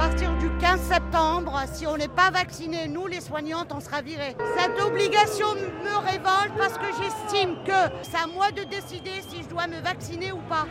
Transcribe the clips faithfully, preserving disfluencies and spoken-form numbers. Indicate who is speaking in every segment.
Speaker 1: partir du quinze septembre, si on n'est pas vacciné, nous les soignantes, on sera virés. Cette obligation me révolte parce que j'estime que c'est à moi de décider si je dois me vacciner ou pas.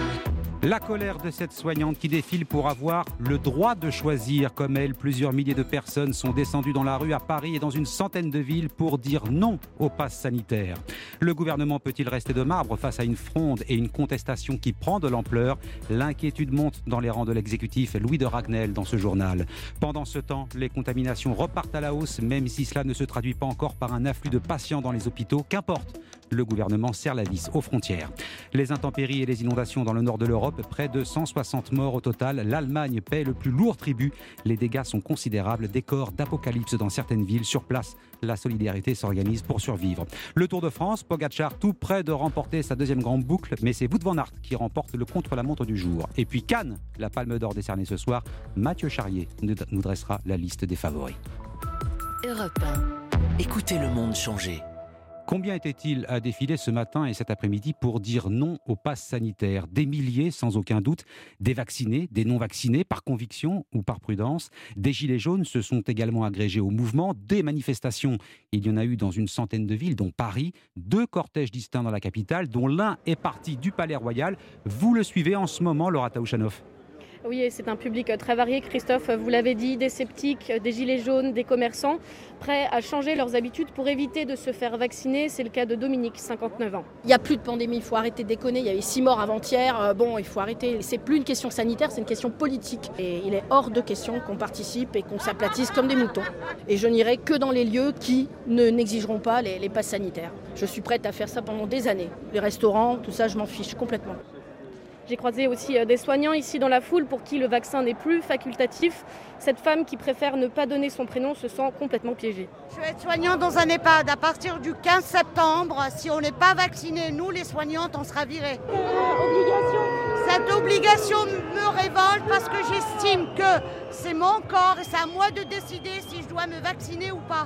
Speaker 2: La colère de cette soignante qui défile pour avoir le droit de choisir. Comme elle, plusieurs milliers de personnes sont descendues dans la rue à Paris et dans une centaine de villes pour dire non au pass sanitaire. Le gouvernement peut-il rester de marbre face à une fronde et une contestation qui prend de l'ampleur? L'inquiétude monte dans les rangs de l'exécutif. Louis de Ragnel dans ce journal. Pendant ce temps, les contaminations repartent à la hausse, même si cela ne se traduit pas encore par un afflux de patients dans les hôpitaux. Qu'importe, le gouvernement serre la vis aux frontières. Les intempéries et les inondations dans le nord de l'Europe, près de cent soixante morts au total. L'Allemagne paie le plus lourd tribut. Les dégâts sont considérables. Décor d'apocalypse dans certaines villes. Sur place, la solidarité s'organise pour survivre. Le Tour de France, Pogacar tout près de remporter sa deuxième grande boucle, mais c'est Wout van Aert qui remporte le contre-la-montre du jour. Et puis Cannes, la Palme d'Or décernée ce soir. Mathieu Charrier nous dressera la liste des favoris.
Speaker 3: Europe un. Écoutez le monde changer.
Speaker 2: Combien était-il à défiler ce matin et cet après-midi pour dire non au pass sanitaire? Des milliers, sans aucun doute, des vaccinés, des non-vaccinés, par conviction ou par prudence. Des gilets jaunes se sont également agrégés au mouvement. Des manifestations, il y en a eu dans une centaine de villes, dont Paris. Deux cortèges distincts dans la capitale, dont l'un est parti du Palais Royal. Vous le suivez en ce moment, Laura Taouchanoff.
Speaker 4: Oui, c'est un public très varié, Christophe, vous l'avez dit, des sceptiques, des gilets jaunes, des commerçants, prêts à changer leurs habitudes pour éviter de se faire vacciner. C'est le cas de Dominique, cinquante-neuf ans.
Speaker 5: Il n'y a plus de pandémie, il faut arrêter de déconner, il y avait six morts avant-hier, euh, bon, il faut arrêter, c'est plus une question sanitaire, c'est une question politique. Et il est hors de question qu'on participe et qu'on s'aplatisse comme des moutons. Et je n'irai que dans les lieux qui ne, n'exigeront pas les, les passes sanitaires. Je suis prête à faire ça pendant des années. Les restaurants, tout ça, je m'en fiche complètement.
Speaker 4: J'ai croisé aussi des soignants ici dans la foule pour qui le vaccin n'est plus facultatif. Cette femme qui préfère ne pas donner son prénom se sent complètement piégée.
Speaker 1: Je vais être soignante dans un EHPAD. À partir du quinze septembre, si on n'est pas vacciné, nous les soignantes, on sera virés. Cette obligation me révolte parce que j'estime que c'est mon corps et c'est à moi de décider si je dois me vacciner ou pas.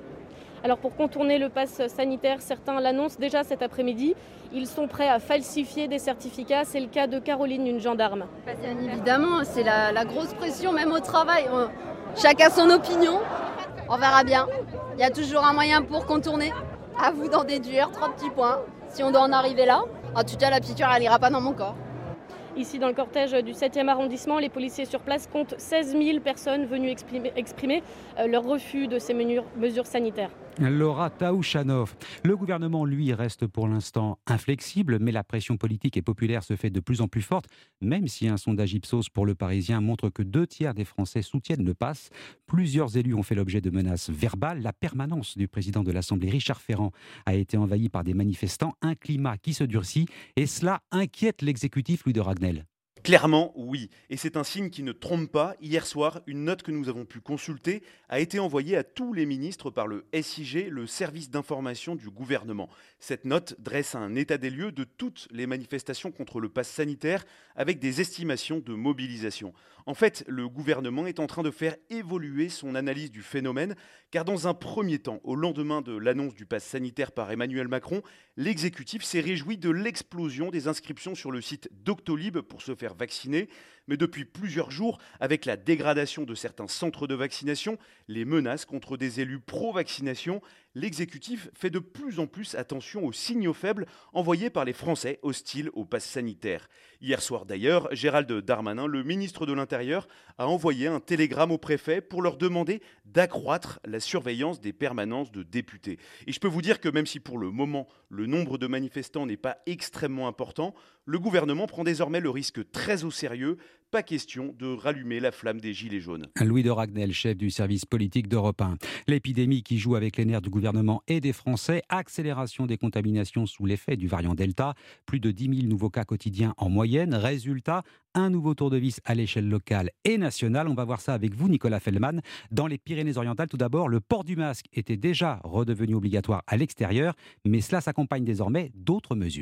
Speaker 4: Alors pour contourner le pass sanitaire, certains l'annoncent déjà cet après-midi. Ils sont prêts à falsifier des certificats. C'est le cas de Caroline, une gendarme.
Speaker 6: Bien évidemment, c'est la, la grosse pression, même au travail. On, chacun son opinion. On verra bien. Il y a toujours un moyen pour contourner. À vous d'en déduire trois petits points. Si on doit en arriver là, en tout cas la piqûre, elle n'ira pas dans mon corps.
Speaker 4: Ici, dans le cortège du septième arrondissement, les policiers sur place comptent seize mille personnes venues exprimer, exprimer leur refus de ces mesures sanitaires.
Speaker 2: Laura Taouchanoff. Le gouvernement, lui, reste pour l'instant inflexible, mais la pression politique et populaire se fait de plus en plus forte, même si un sondage Ipsos pour Le Parisien montre que deux tiers des Français soutiennent le pass. Plusieurs élus ont fait l'objet de menaces verbales. La permanence du président de l'Assemblée, Richard Ferrand, a été envahie par des manifestants. Un climat qui se durcit et cela inquiète l'exécutif, Louis de Ragnel.
Speaker 7: Clairement, oui. Et c'est un signe qui ne trompe pas. Hier soir, une note que nous avons pu consulter a été envoyée à tous les ministres par le S I G, le service d'information du gouvernement. Cette note dresse un état des lieux de toutes les manifestations contre le pass sanitaire avec des estimations de mobilisation. En fait, le gouvernement est en train de faire évoluer son analyse du phénomène, car dans un premier temps, au lendemain de l'annonce du pass sanitaire par Emmanuel Macron, l'exécutif s'est réjoui de l'explosion des inscriptions sur le site Doctolib pour se faire vacciner. Mais depuis plusieurs jours, avec la dégradation de certains centres de vaccination, les menaces contre des élus pro-vaccination, l'exécutif fait de plus en plus attention aux signaux faibles envoyés par les Français hostiles au pass sanitaire. Hier soir d'ailleurs, Gérald Darmanin, le ministre de l'Intérieur, a envoyé un télégramme aux préfets pour leur demander d'accroître la surveillance des permanences de députés. Et je peux vous dire que même si pour le moment, le nombre de manifestants n'est pas extrêmement important, le gouvernement prend désormais le risque très au sérieux. Pas question de rallumer la flamme des gilets jaunes.
Speaker 2: Louis de Ragnel, chef du service politique d'Europe un. L'épidémie qui joue avec les nerfs du gouvernement et des Français. Accélération des contaminations sous l'effet du variant Delta. Plus de dix mille nouveaux cas quotidiens en moyenne. Résultat, un nouveau tour de vis à l'échelle locale et nationale. On va voir ça avec vous, Nicolas Feldman. Dans les Pyrénées-Orientales, tout d'abord, le port du masque était déjà redevenu obligatoire à l'extérieur, mais cela s'accompagne désormais d'autres mesures.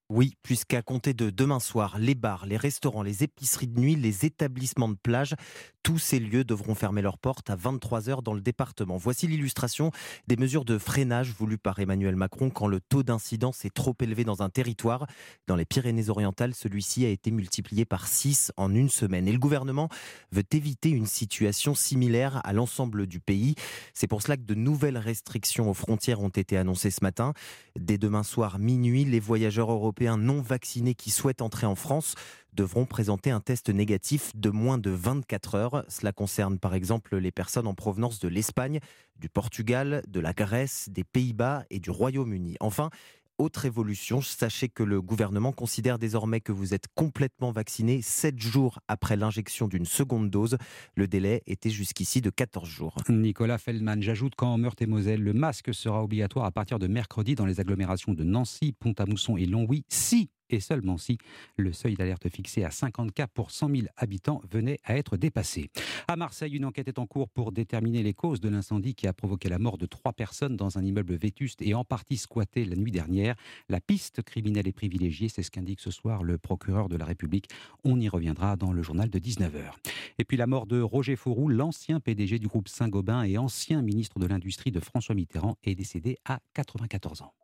Speaker 8: Oui, puisqu'à compter de demain soir, les bars, les restaurants, les épiceries de nuit, les établissements de plage, tous ces lieux devront fermer leurs portes à vingt-trois heures dans le département. Voici l'illustration des mesures de freinage voulues par Emmanuel Macron quand le taux d'incidence est trop élevé dans un territoire. Dans les Pyrénées-Orientales, celui-ci a été multiplié par six en une semaine. Et le gouvernement veut éviter une situation similaire à l'ensemble du pays. C'est pour cela que de nouvelles restrictions aux frontières ont été annoncées ce matin. Dès demain soir, minuit, les voyageurs européens non vaccinés qui souhaitent entrer en France devront présenter un test négatif de moins de vingt-quatre heures. Cela concerne par exemple les personnes en provenance de l'Espagne, du Portugal, de la Grèce, des Pays-Bas et du Royaume-Uni. Enfin, autre évolution, sachez que le gouvernement considère désormais que vous êtes complètement vacciné sept jours après l'injection d'une seconde dose. Le délai était jusqu'ici de quatorze jours.
Speaker 2: Nicolas Feldman, j'ajoute qu'en Meurthe-et-Moselle, le masque sera obligatoire à partir de mercredi dans les agglomérations de Nancy, Pont-à-Mousson et Longwy, si et seulement si le seuil d'alerte fixé à cinquante cas pour cent mille habitants venait à être dépassé. À Marseille, une enquête est en cours pour déterminer les causes de l'incendie qui a provoqué la mort de trois personnes dans un immeuble vétuste et en partie squatté la nuit dernière. La piste criminelle est privilégiée, c'est ce qu'indique ce soir le procureur de la République. On y reviendra dans le journal de dix-neuf heures. Et puis la mort de Roger Fauroux, l'ancien P D G du groupe Saint-Gobain et ancien ministre de l'Industrie de François Mitterrand, est décédé à quatre-vingt-quatorze ans.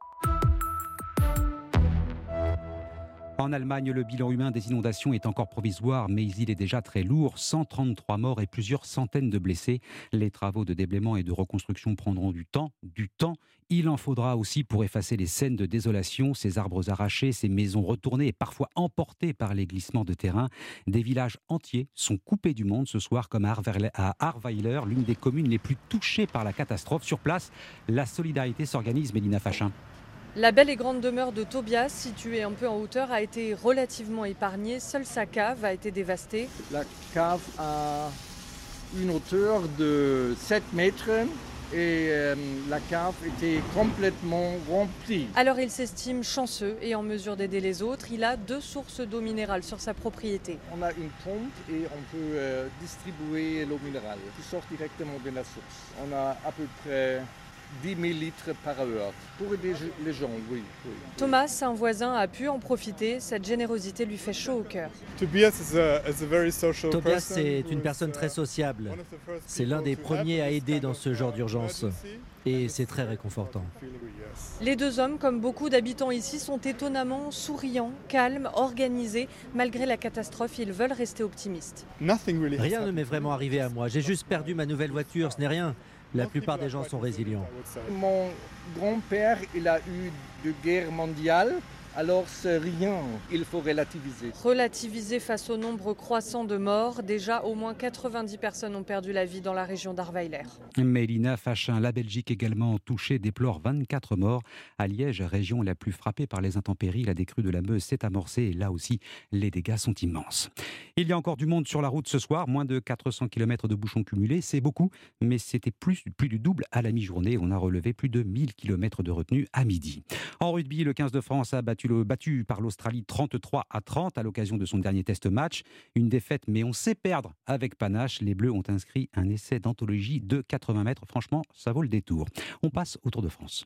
Speaker 2: En Allemagne, le bilan humain des inondations est encore provisoire, mais il est déjà très lourd. cent trente-trois morts et plusieurs centaines de blessés. Les travaux de déblaiement et de reconstruction prendront du temps. Du temps, il en faudra aussi pour effacer les scènes de désolation, ces arbres arrachés, ces maisons retournées et parfois emportées par les glissements de terrain. Des villages entiers sont coupés du monde ce soir, comme à Ahrweiler, l'une des communes les plus touchées par la catastrophe. Sur place, la solidarité s'organise, Mélina Fachin.
Speaker 9: La belle et grande demeure de Tobias, située un peu en hauteur, a été relativement épargnée. Seule sa cave a été dévastée.
Speaker 10: La cave a une hauteur de sept mètres et euh, la cave était complètement remplie.
Speaker 9: Alors il s'estime chanceux et en mesure d'aider les autres. Il a deux sources d'eau minérale sur sa propriété.
Speaker 10: On a une pompe et on peut euh, distribuer l'eau minérale qui sort directement de la source. On a à peu près dix mille litres par heure pour aider les gens, oui, oui.
Speaker 9: Thomas, un voisin, a pu en profiter. Cette générosité lui fait chaud au cœur.
Speaker 11: Tobias est une personne très sociable. C'est l'un des premiers à aider dans ce genre d'urgence. Et c'est très réconfortant.
Speaker 9: Les deux hommes, comme beaucoup d'habitants ici, sont étonnamment souriants, calmes, organisés. Malgré la catastrophe, ils veulent rester optimistes.
Speaker 11: Rien ne m'est vraiment arrivé à moi. J'ai juste perdu ma nouvelle voiture, ce n'est rien. La plupart des gens sont résilients.
Speaker 10: Mon grand-père, il a eu deux guerres mondiales. Alors c'est rien, il faut relativiser.
Speaker 9: Relativiser face au nombre croissant de morts. Déjà, au moins quatre-vingt-dix personnes ont perdu la vie dans la région d'Ahrweiler.
Speaker 2: Mélina Fachin, la Belgique également touchée, déplore vingt-quatre morts. À Liège, région la plus frappée par les intempéries, la décrue de la Meuse s'est amorcée et là aussi, les dégâts sont immenses. Il y a encore du monde sur la route ce soir, moins de quatre cents kilomètres de bouchons cumulés, c'est beaucoup, mais c'était plus, plus du double à la mi-journée. On a relevé plus de mille kilomètres de retenue à midi. En rugby, le quinze de France a battu Le, battu par l'Australie trente-trois à trente à l'occasion de son dernier test match. Une défaite, mais on sait perdre avec panache. Les Bleus ont inscrit un essai d'anthologie de quatre-vingts mètres. Franchement, ça vaut le détour. On passe au Tour de France.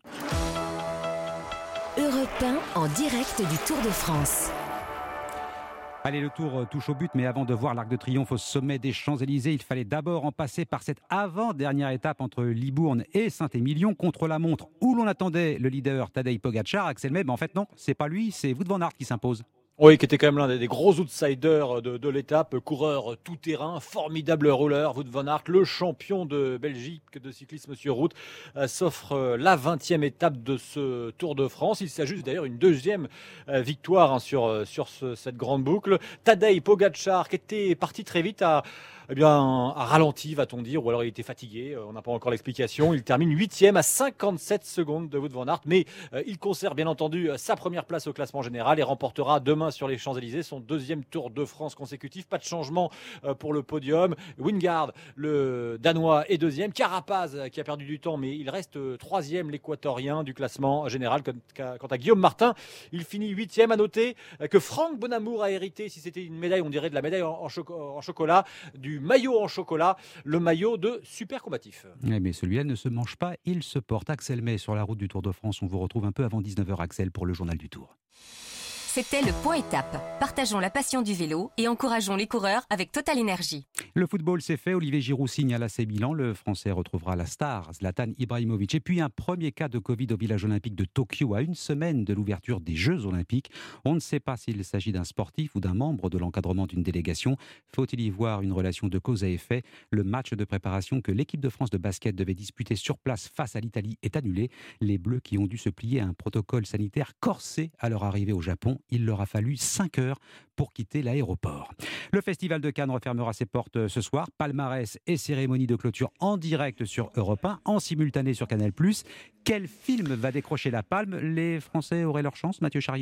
Speaker 12: Europe un en direct du Tour de France.
Speaker 2: Allez, le Tour touche au but, mais avant de voir l'Arc de Triomphe au sommet des Champs-Élysées, il fallait d'abord en passer par cette avant-dernière étape entre Libourne et Saint-Émilion, contre la montre, où l'on attendait le leader Tadej Pogačar. Axel May, mais en fait non, c'est pas lui, c'est Wout van Aert qui s'impose.
Speaker 13: Oui, qui était quand même l'un des gros outsiders de, de l'étape, coureur tout-terrain, formidable rouleur, Wout van Aert, le champion de Belgique de cyclisme sur route, euh, s'offre euh, la vingtième étape de ce Tour de France. Il s'ajuste d'ailleurs une deuxième euh, victoire hein, sur, euh, sur ce, cette grande boucle. Tadej Pogačar, qui était parti très vite, à eh bien, a ralenti, va-t-on dire, ou alors il était fatigué, on n'a pas encore l'explication. Il termine huitième à cinquante-sept secondes de Wout van Aert, mais euh, il conserve bien entendu sa première place au classement général et remportera demain sur les Champs-Élysées son deuxième Tour de France consécutif. Pas de changement euh, pour le podium. Wingegaard, le Danois, est deuxième. Carapaz, qui a perdu du temps, mais il reste euh, troisième, l'Équatorien du classement général. Quant à Guillaume Martin, il finit huitième. À noter euh, que Franck Bonamour a hérité, si c'était une médaille, on dirait de la médaille en, en, choco- en chocolat, du maillot en chocolat, le maillot de super combatif.
Speaker 2: Eh bien, celui-là ne se mange pas, il se porte. Axel May sur la route du Tour de France. On vous retrouve un peu avant dix-neuf heures, Axel, pour le journal du Tour.
Speaker 12: C'était le point étape. Partageons la passion du vélo et encourageons les coureurs avec Total Énergie.
Speaker 2: Le football, c'est fait. Olivier Giroud signe à l'A C Milan. Le Français retrouvera la star Zlatan Ibrahimovic. Et puis un premier cas de Covid au village olympique de Tokyo à une semaine de l'ouverture des Jeux olympiques. On ne sait pas s'il s'agit d'un sportif ou d'un membre de l'encadrement d'une délégation. Faut-il y voir une relation de cause à effet ? Le match de préparation que l'équipe de France de basket devait disputer sur place face à l'Italie est annulé. Les Bleus qui ont dû se plier à un protocole sanitaire corsé à leur arrivée au Japon. Il leur a fallu cinq heures pour quitter l'aéroport. Le Festival de Cannes refermera ses portes ce soir. Palmarès et cérémonie de clôture en direct sur Europe un, en simultané sur Canal plus. Quel film va décrocher la palme ? Les Français auraient leur chance, Mathieu Charrier ?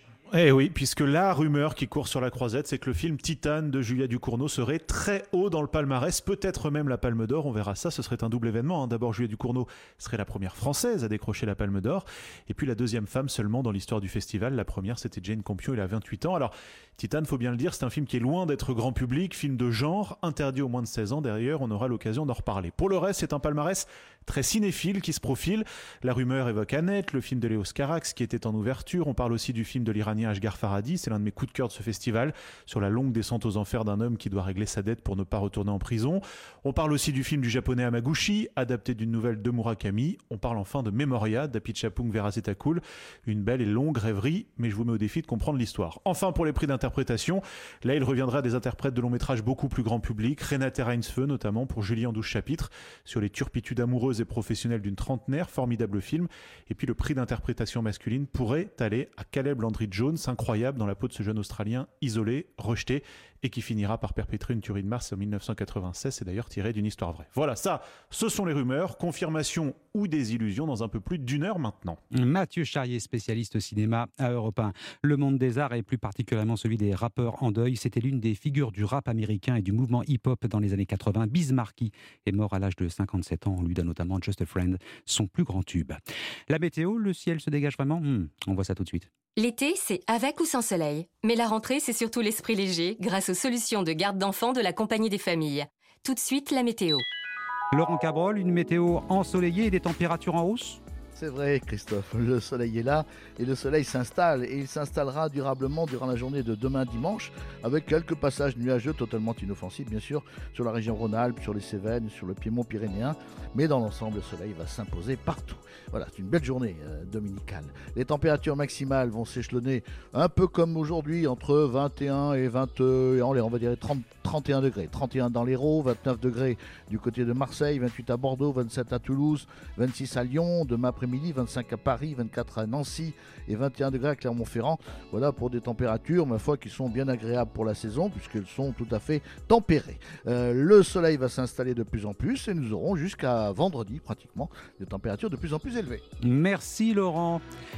Speaker 14: Eh oui, puisque la rumeur qui court sur la croisette, c'est que le film Titane de Julia Ducournau serait très haut dans le palmarès, peut-être même la Palme d'Or, on verra ça, ce serait un double événement. D'abord, Julia Ducournau serait la première Française à décrocher la Palme d'Or, et puis la deuxième femme seulement dans l'histoire du festival. La première, c'était Jane Campion, elle a vingt-huit ans. Alors, Titane, faut bien le dire, c'est un film qui est loin d'être grand public, film de genre, interdit aux moins de seize ans. Derrière, on aura l'occasion d'en reparler. Pour le reste, c'est un palmarès très cinéphile qui se profile. La rumeur évoque Annette, le film de Léos Carax qui était en ouverture. On parle aussi du film de l'Iranien Ashghar Farhadi, c'est l'un de mes coups de cœur de ce festival, sur la longue descente aux enfers d'un homme qui doit régler sa dette pour ne pas retourner en prison. On parle aussi du film du japonais Hamaguchi, adapté d'une nouvelle de Murakami. On parle enfin de Memoria d'Apichatpong Weerasethakul, une belle et longue rêverie, mais je vous mets au défi de comprendre l'histoire. Enfin, pour les prix d'interprétation, là il reviendra à des interprètes de long métrage beaucoup plus grand public, Renate Reinsve notamment pour Julie en douze chapitres, sur les turpitudes amoureuses et professionnelles d'une trentenaire, formidable film. Et puis le prix d'interprétation masculine pourrait aller à Caleb Landry Jones, incroyable dans la peau de ce jeune Australien isolé, rejeté et qui finira par perpétrer une tuerie de Mars en dix-neuf cent quatre-vingt-seize. C'est d'ailleurs tiré d'une histoire vraie. Voilà, ça, ce sont les rumeurs, confirmation ou désillusion dans un peu plus d'une heure maintenant.
Speaker 2: Mathieu Charrier, spécialiste cinéma à Europe un. Le monde des arts et plus particulièrement celui des rappeurs en deuil. C'était l'une des figures du rap américain et du mouvement hip-hop dans les années quatre-vingts. Biz Markie est mort à l'âge de cinquante-sept ans. On lui donne notamment Just a Friend, son plus grand tube. La météo, le ciel se dégage vraiment hmm, On voit ça tout de suite.
Speaker 12: L'été, c'est avec ou sans soleil. Mais la rentrée, c'est surtout l'esprit léger grâce aux solutions de garde d'enfants de la Compagnie des familles. Tout de suite, la météo.
Speaker 2: Laurent Cabrol, une météo ensoleillée et des températures en hausse ?
Speaker 15: C'est vrai, Christophe, le soleil est là et le soleil s'installe et il s'installera durablement durant la journée de demain dimanche avec quelques passages nuageux totalement inoffensifs bien sûr sur la région Rhône-Alpes, sur les Cévennes, sur le piémont pyrénéen, mais dans l'ensemble le soleil va s'imposer partout. Voilà, c'est une belle journée euh, dominicale. Les températures maximales vont s'échelonner un peu comme aujourd'hui entre vingt et un et vingt, euh, on va dire trente, trente et un degrés. trente et un dans l'Hérault, vingt-neuf degrés du côté de Marseille, vingt-huit à Bordeaux, vingt-sept à Toulouse, vingt-six à Lyon, demain après-midi, vingt-cinq à Paris, vingt-quatre à Nancy et vingt et un degrés à Clermont-Ferrand. Voilà pour des températures, ma foi, qui sont bien agréables pour la saison puisqu'elles sont tout à fait tempérées. Euh, le soleil va s'installer de plus en plus et nous aurons jusqu'à vendredi pratiquement des températures de plus en plus élevées.
Speaker 2: Merci Laurent.